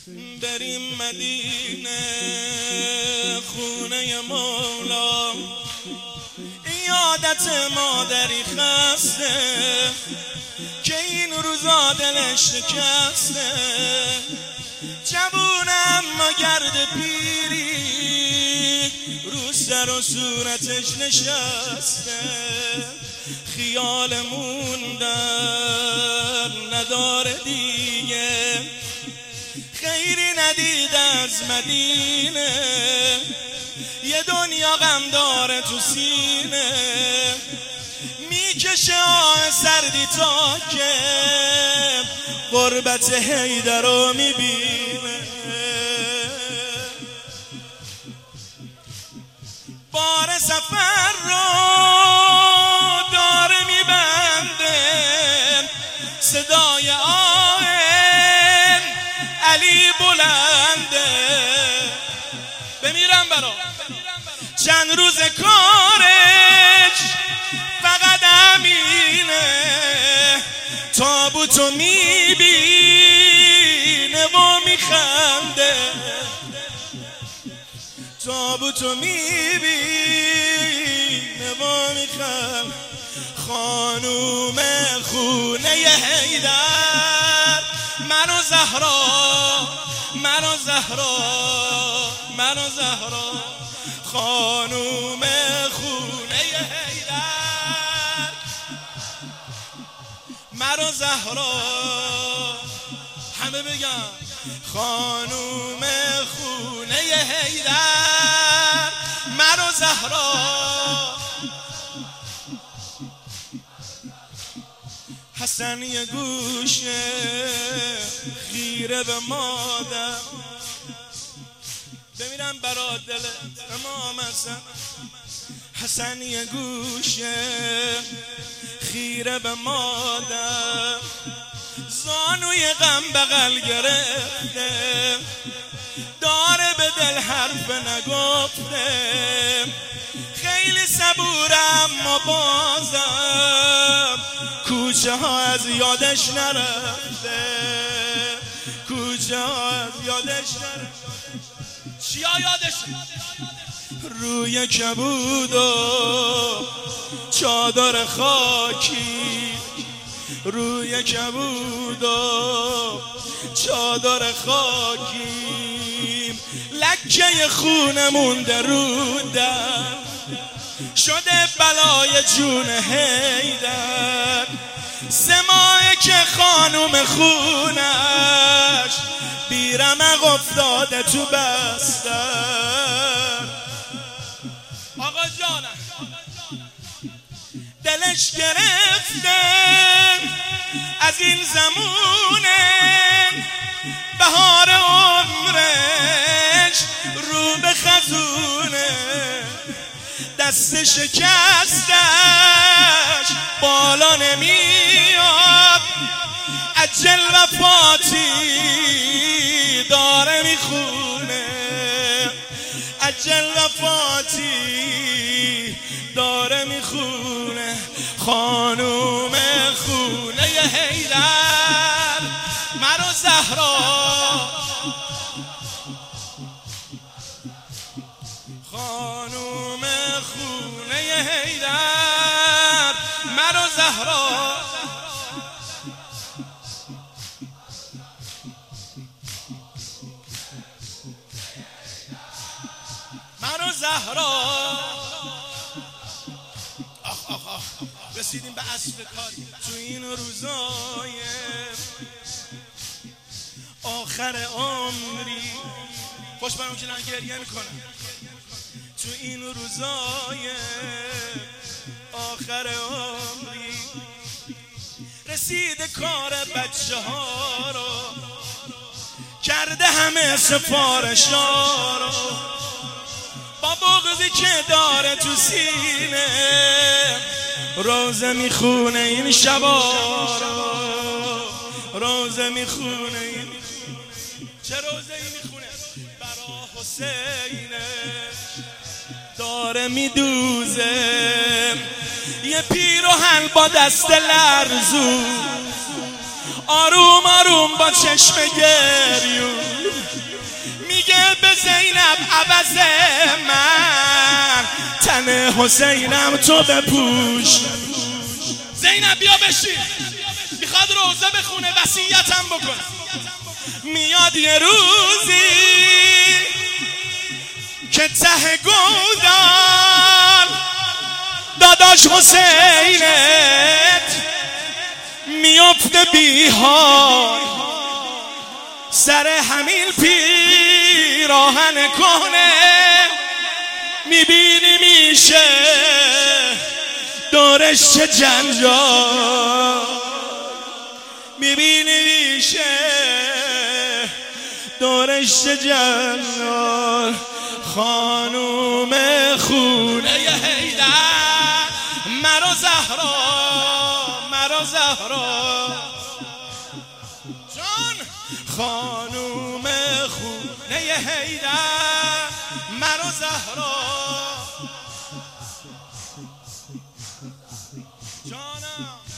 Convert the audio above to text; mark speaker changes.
Speaker 1: بریم مدینه خونه مولا، یادت مادری خسته که این روزا دلش شکسته. جوونه اما گرد پیری رو سر و صورتش نشسته. خیال موندن نداره دیگه، خیری ندید از مدینه. یه دنیا غم داره تو سینه، میکشه آه سردی تا که غربت حیدر رو میبینه. بار سفر رو داره میبنده، صدای آه علی بلنده. بمیرم برا چند روز کارش فقط همینه، تابوتو میبینه و میخنده. تابوتو میبینه و میخنده. خانوم خونه حیدر، منو زهرا، منو زهرا، منو زهرا. خانوم خونه حیدر، منو زهرا. همه بگم خانوم خونه حیدر، منو زهرا. حسن یه گوشه خیره به مادر، بمیرم برا دل امام حسن. حسن یه گوشه خیره به مادر، زانوی غم بغل گرفته، داره به دل حرف نگفته. خیلی صبورم اما بازم کوچه ها از یادش نرفته، کوچه ها از یادش نرفته. چیا یادش؟ روی کبود و چادر خاکی، روی کبود و چادر خاکی. لکه خونه مونده رو در، شده بلای جون حیدر. 3 ماهه که خانوم خونش بیرمق افتاده تو بستر. آقا جانم دلش گرفته از این زمونه، بهار عمرش رو به خزونه. دست شکستش بالا نمیاد، اجل وفاتی داره میخونه، اجل وفاتی داره میخونه. خانوم خونه حیدر، منو زهرا. خانوم خونه حیدر، منو زهرا. منو زهرا. رسیدیم به اصل کاری تو این روزای آخر عمری. خوش برام که من گریه میکنم. تو این روزای آخر عمری رسیده کار بچه ها رو، کرده همه سفارش ها رو. با بغضی که داره تو سینه روزه میخونه این شبا رو، روزه میخونه این. چه روزه ای میخونه؟ برا حسینش داره میدوزه. یه پیراهن با دست لرزون، آروم آروم با چشم گریون حسینم تو بپوش. زینب بیا بشین، میخواد روزه بخونه وصیتم بکنه. میاد یه روزی که ته گودال داداش حسینت میفته بیحال، سر همین پیراهن کنه میبینی میشه دورش چه جنجال، میبینی میشه دورش چه جنجال. خانوم خونه حیدر مرا زهرا جان، خانوم خونه حیدر مرا زهرا جانم.